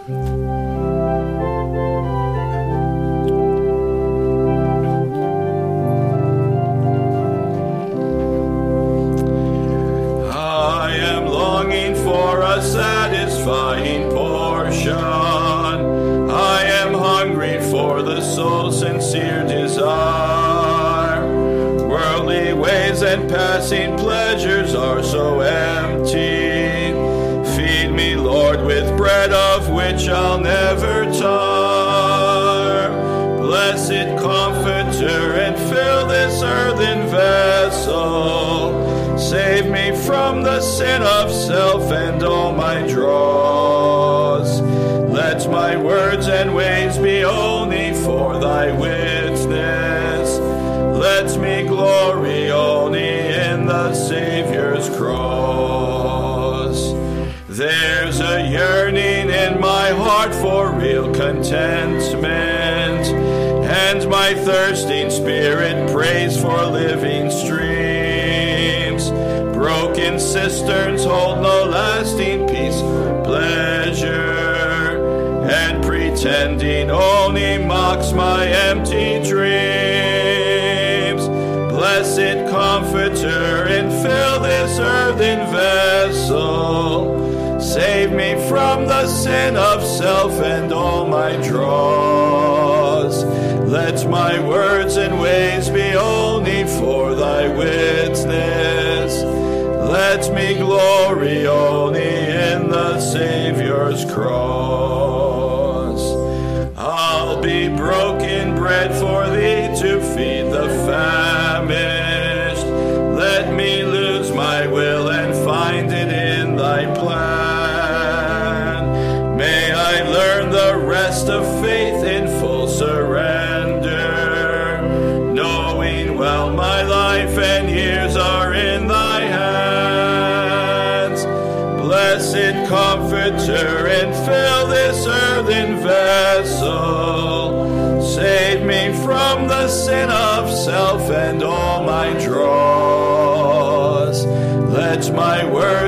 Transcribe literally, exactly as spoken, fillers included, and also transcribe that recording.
I am longing for a satisfying portion. I am hungry for the soul's sincere desire. Worldly ways and passing pleasures are so empty. Feed me, Lord, with bread of which I'll never tire. Blessed Comforter, and fill this earthen vessel. Save me from the sin of self and all my draws. Let my words and ways be only for thy witness. Let me glory only in the Savior's cross. There's a yearning in my heart for real contentment, and my thirsting spirit prays for living streams. Broken cisterns hold no lasting peace, pleasure, and pretending only mocks my empty dreams. Blessed Comforter, infill this earthen vessel. Save me from the sin of self and all my draws. Let my words and ways be only for thy witness. Let me glory only in the Savior's cross. I'll be broken bread for thee to feed the famished. Let me lose my will and find it in thy plan. May I learn the rest of faith in full surrender, knowing well my life and years are in thy hands. Blessed Comforter, and fill this earthen vessel. Save me from the sin of self and all my draws. Let my word